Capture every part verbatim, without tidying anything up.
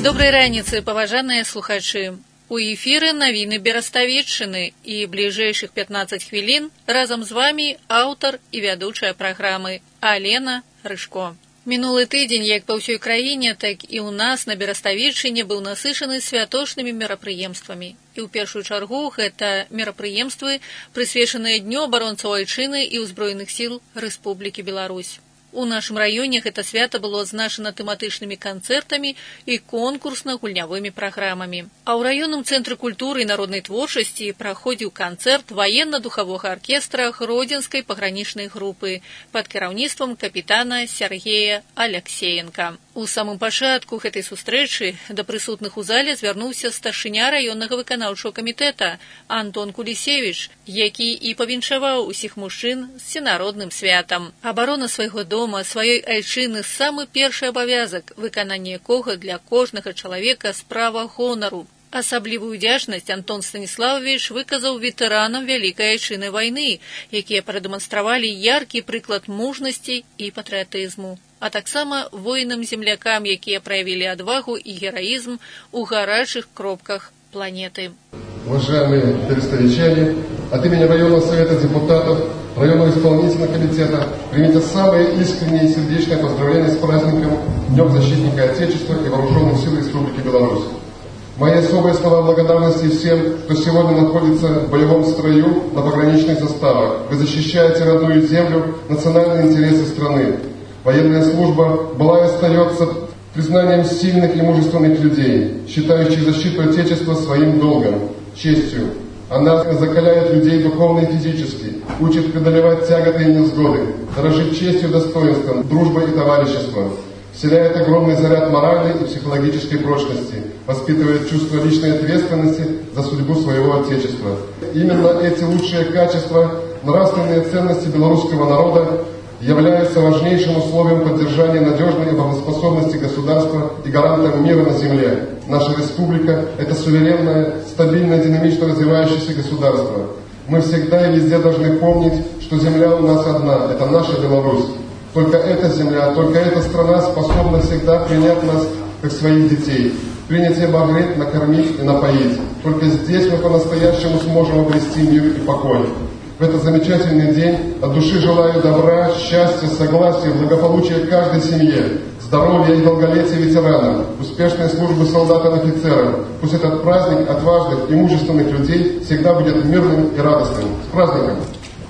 Добрай раніцы, паважаныя слухачы. У эфіры навіны Бераставеччыны і бліжэйшых пятнаццаць хвілін разам з вамі аўтар і вядучая праграмы Алена Рыжко. Мінулы тыдзень, як па ўсёй краіне, так і ў нас на Бераставеччыне быў насычаны святочнымі мерапрыемствамі. І ў першую чаргу гэта мерапрыемствы, прысвечаныя Дню абаронцаў айчыны і ўзброеных сіл Рэспублікі Беларусь. У нашым раёне гэта свята было адзначана тэматычнымі канцэртамі і конкурсна-гульнявымі праграмамі. А ў раённым цэнтры культуры і народнай творчасці праходзіў канцэрт ваенна-духавога аркестра Гродзенскай пагранічнай групы пад кіраўніцтвам капітана Сергея Аляксеенка. У самым пачатку гэтай сустрэчы да прысутных у зале звярнуўся старшыня раённага выканаўчага камітэта Антон Кулісевіч, які і павіншаваў усіх мужчын з всенародным святам. Абарона свайго дома, сваёй айчыны самы першы абавязак, выкананне якога для кожнага чалавека справа гонару. Асаблівую ўдзячнасць Антон Станіславович выказаў ветэранам Вялікай айчыннай вайны, якія прадэманстравалі яркі прыклад мужнасці і патрыятызму, а таксама воінам-землякам, якія праявілі адвагу і гераізм у гарачых кропках планеты. Уважаемые берестовичане, от имени районного совета депутатов, районного исполнительного комитета примите самые искренние и сердечные поздравления с праздником Днем защитника Отечества и Вооруженных сил Республики Беларусь. Мои особые слова благодарности всем, кто сегодня находится в боевом строю на пограничных заставах. Вы защищаете родную землю, национальные интересы страны. Военная служба была и остается признанием сильных и мужественных людей, считающих защиту Отечества своим долгом, честью. Она закаляет людей духовно и физически, учит преодолевать тяготы и невзгоды, дорожить честью, достоинством, дружбой и товариществом, вселяет огромный заряд моральной и психологической прочности, воспитывает чувство личной ответственности за судьбу своего Отечества. Именно эти лучшие качества, нравственные ценности белорусского народа являются важнейшим условием поддержания надежной обороноспособности государства и гарантом мира на земле. Наша республика – это суверенное, стабильное, динамично развивающееся государство. Мы всегда и везде должны помнить, что земля у нас одна – это наша Беларусь. Только эта земля, только эта страна способна всегда принять нас как своих детей, принять и обогреть, накормить и напоить. Только здесь мы по-настоящему сможем обрести мир и покой. В этот замечательный день от души желаю добра, счастья, согласия, благополучия каждой семье, здоровья и долголетия ветеранам, успешной службы солдатам и офицерам. Пусть этот праздник отважных и мужественных людей всегда будет мирным и радостным. С праздником!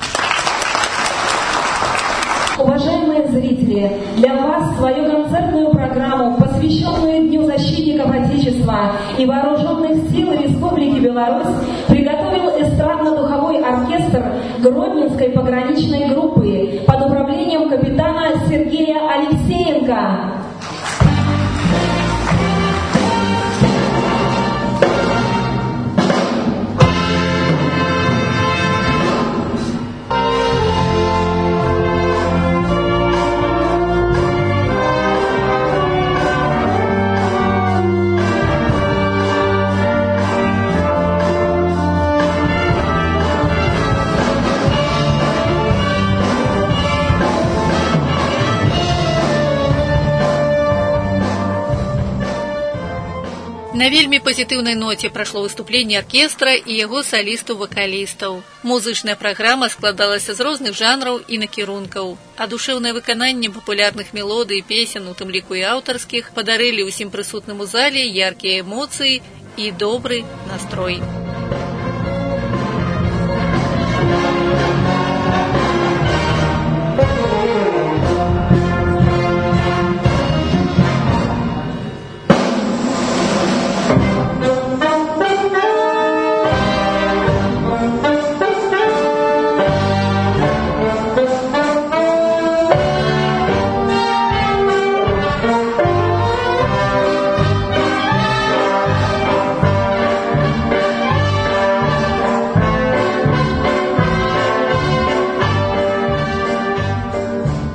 Уважаемые зрители, для вас свою концертную программу, посвященную Дню защитников Отечества и Вооруженных сил Республики Беларусь, приготовил эстрадно-духовой оркестр Гродненской пограничной группы под управлением капитана Сергея Алексеенко. На вельмі пазітыўнай ноце прашло выступленне аркестра і яго салістаў-вакалістаў. Музычная праграма складалася з розных жанраў і накірункаў, а душэўнае выкананне папулярных мелодый і песен, у тым ліку і аўтарскіх, падарылі ўсім прысутным у зале яркія эмоцыі і добры настрой.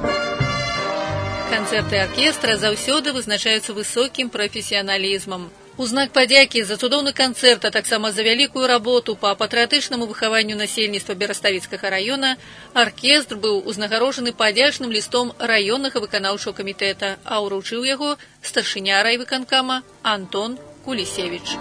Канцэрты аркестра заўсёды вызначаюцца высокім прафесіяналізмам. У знак падзякі за цудоўны канцэрт, а таксама за вялікую работу па патрыятычнаму выхаванню насельніцтва Бераставіцкага раёна аркестр быў узнагароджаны падзячным лістом раённага выканаўчага камітэта, а ўручыў яго старшыня райвыканкама Антон Кулісевіч.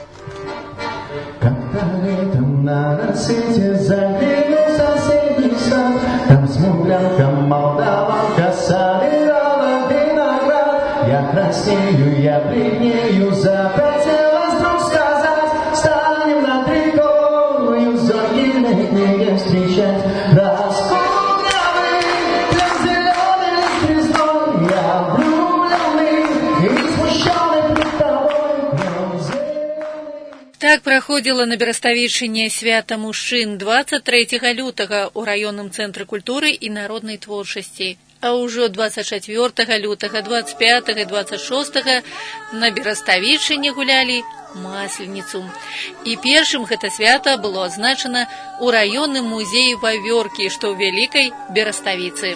Когда летом на рассвете заглянул соседний сад, там смуглянка, молдаванка собирала виноград. Я краснею, я бледнею, захотелось вдруг сказать: станем на триколую зорьки летние встречать. Раскудрявый, прям зеленый звездой, я влюбленный и смущенный пред тобой, прям зеленый. Так праходзіла на Бераставічыне свята мужчын дваццаць трэцяга лютага ў раённым цэнтры культуры і народнай творчасці. А ўжо дваццаць чацвёртага лютага, дваццаць пятага і дваццаць шостага на Бераставічыне гулялі масленіцу. І першым гэта свята было адзначана ў раённым музеі Вавёркі, што ў Вялікай Бераставіцы.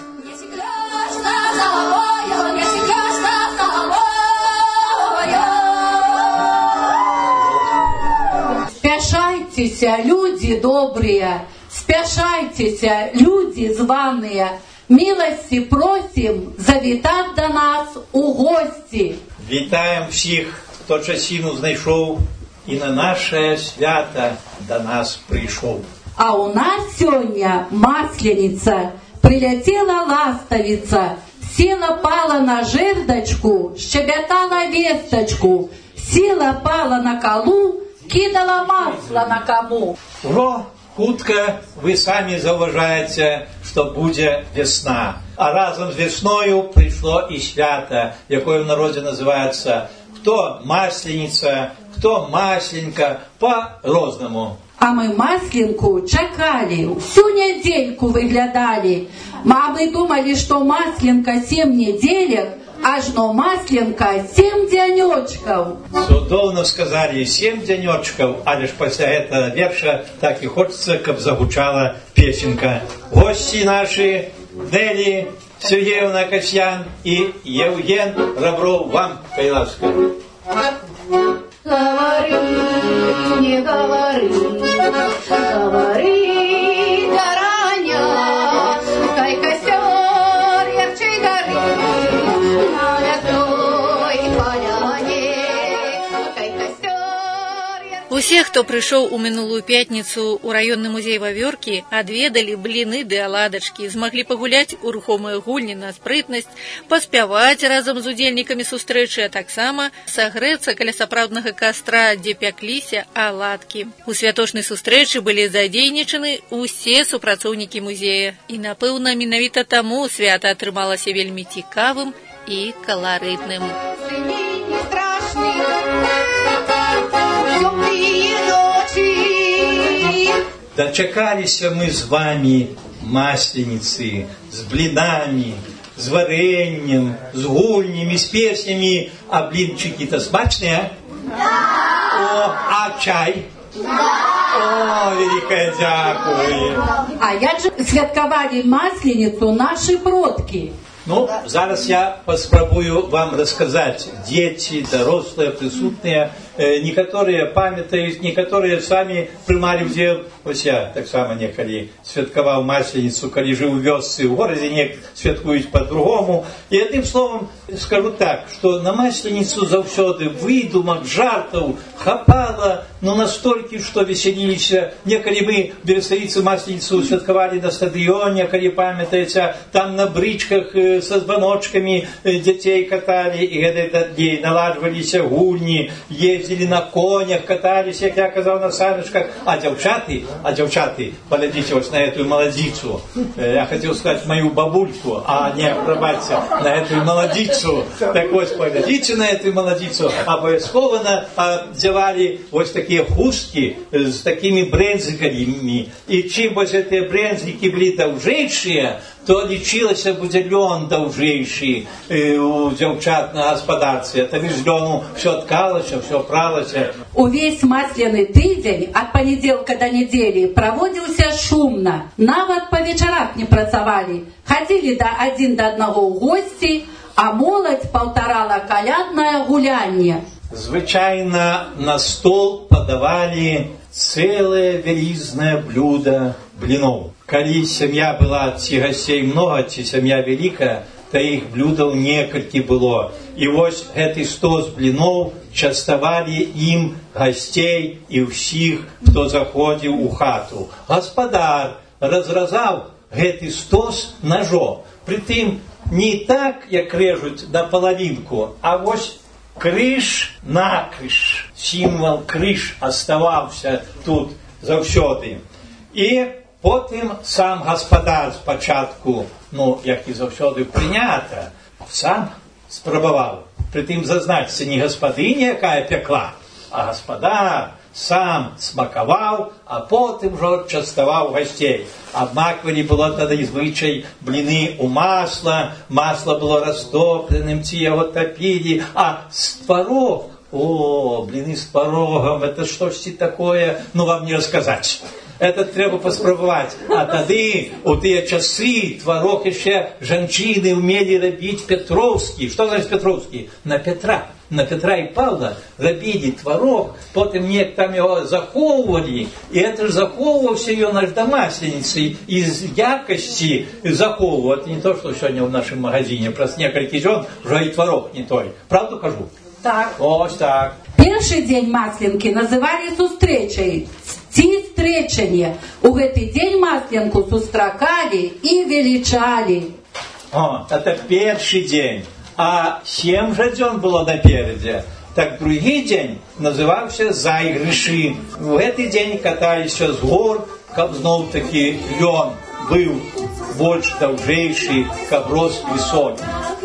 Спяшайтеся, люди добрые, спяшайтеся, люди званые. Милості просим завітати до нас у гості. Вітаємо всіх, хто часину знайшов і на наше свято до нас прийшов. А у нас сьогодні маслениця, прилетіла ластовиця, сіла пала на жердочку, щебетала весточку, сіла пала на колу, кидала масло на кому. Ура! Хутка вы самі заўважаеце, што будзе весна. А разам з весною прыйшло і свята, якое ў народзе называецца хто масленіца, хто масленька, па-рознаму. А мы масленку чакалі, всю недельку выглядалі. А мы думали, что масленка семь неделек, аж но масленка семь денечков. Цудоўна сказали, семь денечков, але ж пасля этого верша так и хочется, каб загучала песенка. Гости наши, Нелли Сергеевна Касьян и Евген Ребров, вам, Кайласка. Говори, не говори, говори, Тараня, кай костер ярче горит на лесной поляне, кай костер ярче. Усе, хто прыйшоў у мінулую пятніцу ў раённы музей Вавёркі, адведалі бліны ды аладачкі, змаглі пагуляць у рухомыя гульні на спрытнасць, паспяваць разам з удзельнікамі сустрэчы, а таксама сагрэцца каля сапраўднага кастра, дзе пякліся аладкі. У святочнай сустрэчы былі задзейнічаны усе супрацоўнікі музея. І, напэўна, менавіта таму свята атрымалася вельмі цікавым і каларытным. Дочакаліся мы з вами масленицы, з блинами, з вареннем, з гульнями, з песнями. А блинчики-то смачные? Да! О, а чай? Да! О, великая дякую! А як же святкували масленицу наши продки? Ну, зараз я паспрабую вам рассказать. Дети, дорослые, присутные, э, некоторые памятают, некоторые сами прымалі ўдзел. Ось я так само некалі святкаваў масленицу, калі жыў у вёсцы, у горадзе нек святкуюць по-другому. И одним словом скажу так, что на масленицу заўсёды выдумак, жартаў хапала, но настолькі, что веселіліся. Некалі мы бераставіцы масленицу святкавалі на стадыёне, калі памятаеце, там на брычках э, со звоночками детей катали, и этот день наладжваліся гульни, ездили на конях, катались, как я казал, на саночках. А девчаты, а девчаты, подойдите вот на эту молодицу. Я хотел сказать мою бабульку, а не, пробачьте, на эту молодицу. Так вот, подойдите на эту молодицу. Обовязково одевали вот такие хустки с такими брензиками. И чем вот эти брензики были даўжэйшие, то лічылася будзе лён даўжэйшы э, у дзяўчат на гаспадарцы. Это ж лёну все ткалася, все пралася. Увесь масляны тыдзень ад панядзелка да нядзелі праводзіўся шумна. Нават па вечарах не працавалі. Хадзілі да адзін да аднаго ў госці, а моладзь паўтарала каляднае гулянне. Звычайно на стол подавали целое вялізное блюдо блинов. Коли семья была, ці гостей много, ці семья великая, то их блюдов некалькі было. И вот гэты стос блинов частовали им гостей и всех, кто заходил у хату. Господар разразал гэты стос ножом. Притым не так, як режут на половинку, а вот крыш на крыш. Символ крыш оставался тут завсёды. И потым сам господар спочатку, ну, як і завсёды прийнято, сам спробовал. Притым зазначиться не господиня, якая пекла, а господар сам смаковал, а потым уже частовал гостей. Однаково было тогда звычай блины у масла, масло было растопленным, ці его топили, а творог, о, блины с творогом, это что-то такое, ну вам не рассказать. Это треба паспрабаваць. А тады, у тыя часы, тварог яшчэ жанчыны умели рабіць петроўскі. Што значит петроўскі? На Петра. На Петра и Павла рабілі тварог, потым неяк там его захоўвалі, и это ж захоўваўся ён аж да Масленицы, из якасці захоўваў. Это не то, что сегодня в нашем магазине, праз некалькі дзён уже и тварог не той. Правду кажу? Так. Ось так. Першы дзень Масленкі называлі сустрэчай. Ці встречання. У гэты дзень Масленку сустракалі і велічалі. О, это першы дзень. А сем жа дзён было напередзе. Так другі дзень называўся зайгрышы. У гэты дзень каталіся з гор, каб зноў такі лён быў больш даўжэйшы, каб рос высокі.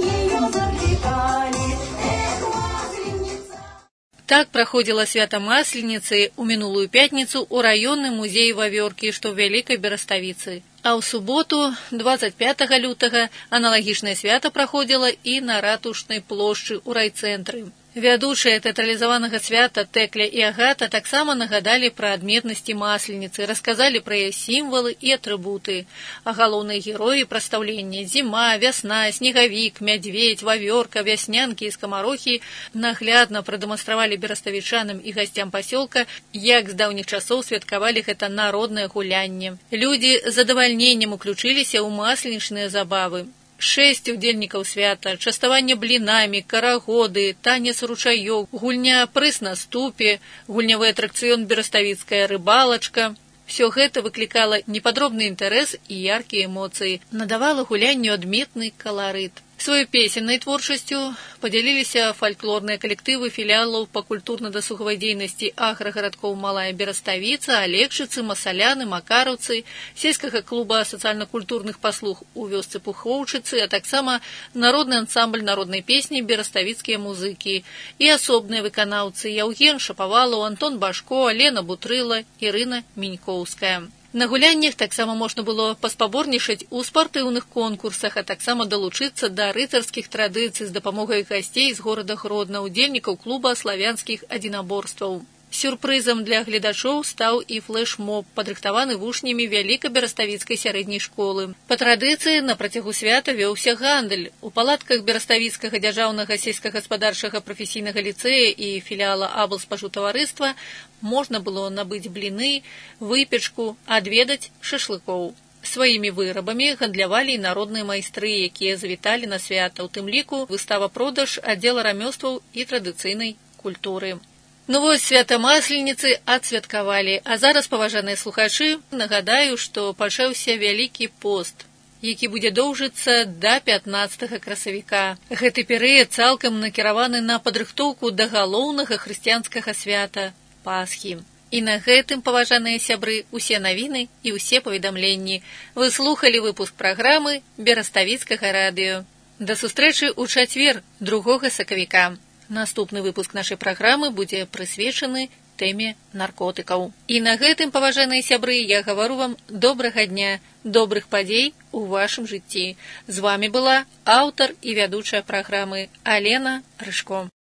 Так праходзіла свята Масленицы ў мінулую пятніцу ў раённым музеі вавёркі, што ў Вялікай Бераставіцы. А ў суботу, двадцать пятого лютага, аналагічнае свята праходзіла і на ратушнай плошчы ў райцэнтры. Вядучыя тэатралізаванага свята Тэкля і Агата таксама нагадалі пра адметнасці Масленицы, расказалі пра яе сімвалы і атрыбуты. А галоўныя героі прадстаўлення – зіма, вясна, снегавік, мядзведзь, вавёрка, вяснянкі і скамарохі наглядна прадэманстравалі бераставічанам і гасцям пасёлка, як з даўніх часоў святкавалі гэта народнае гулянне. Людзі з задавальненнем уключыліся ў масленічныя забавы. Шесть удзельнікаў свята, частаванне блінамі, карагоды, танец ручаёк, гульня прыз на ступе, гульнявы атракцыён бераставіцкая рыбалачка. Все гэта выклікала непадробны інтарэс і яркія эмоцыі, надавала гулянню адметны каларыт. Сваёй песеннай творчасцю падзяліліся фальклорныя калектывы філіалаў па культурна-дасугавай дзейнасці аграгарадкоў Малая Бераставіца, Алегчыцы, Масаляны, Макараўцы, сельскага клуба сацыяльна-культурных паслуг у вёсцы Пухоўчыцы, а таксама народны ансамбль народнай песні «Бераставіцкія музыкі» і асобныя выканаўцы Яўген Шапавалаў, Антон Башко, Алена Бутрыла, Ірына Мінькоўская. На гуляннях таксама можна было паспаборнічаць у спартыўных конкурсах, а таксама далучыцца да рыцарскіх традыцый з дапамогай гасцей з горада Гродна, удзельнікаў клуба славянскіх адзінаборстваў. Сюрпрызам для гледачоў стаў і флэш-моб, падрыхтаваны вучнямі Вялікай-Бераставіцкай сярэдняй школы. Па традыцыі на працягу свята вёўся гандаль. У палатках Бераставіцкага дзяржаўнага сельскагаспадарчага прафесійнага ліцэя і філіала аблспажытаварыства можна было набыць бліны, выпечку, адведаць шашлыкоў. Сваімі вырабамі гандлявалі і народныя майстры, якія завіталі на свята, у тым ліку выстава-продаж аддзела рамёстваў і традыцыйнай культуры. Ну вось, свята Масленицы адсвяткавалі, а зараз, паважаныя слухачы, нагадаю, што пачаўся Вялікі пост, які будзе доўжыцца да пятнаццатага красавіка. Гэты перыяд цалкам накіраваны на падрыхтоўку да галоўнага хрысціянскага свята – Пасхі. І на гэтым, паважаныя сябры, усе навіны і ўсе паведамленні. Вы слухалі выпуск праграмы Бераставіцкага радыё. Да сустрэчы ў чацвер, другога сакавіка. Наступны выпуск нашай праграмы будзе прысвечаны тэме наркотыкаў. І на гэтым, паважаныя сябры, я гавару вам добрага дня, добрых падзей у вашым жыцці. З вамі была аўтар і вядучая праграмы Алена Рыжко.